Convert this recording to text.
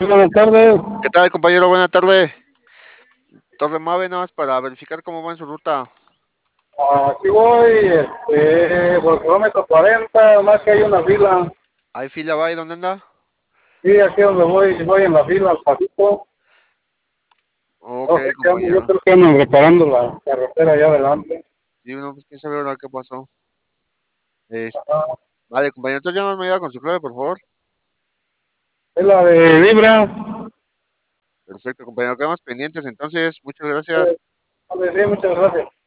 Buenas tardes. ¿Qué tal, compañero? Buena tarde. Torre Mave, nada más para verificar cómo va en su ruta. Aquí voy, por el kilómetro 40, más que hay una fila. ¿Hay fila, va? ¿Y dónde anda? Sí, aquí donde voy en la fila, al pasito. Ok, No sé qué ando, yo compañero. creo que andan reparando la carretera allá adelante. Sí, uno, pues quién sabe ahora qué pasó. Ajá. Vale, compañero, entonces ya no me ayuda con su clave, por favor. Es la de Libra. Perfecto, compañero. Quedamos pendientes, entonces, muchas gracias. Sí, muchas gracias.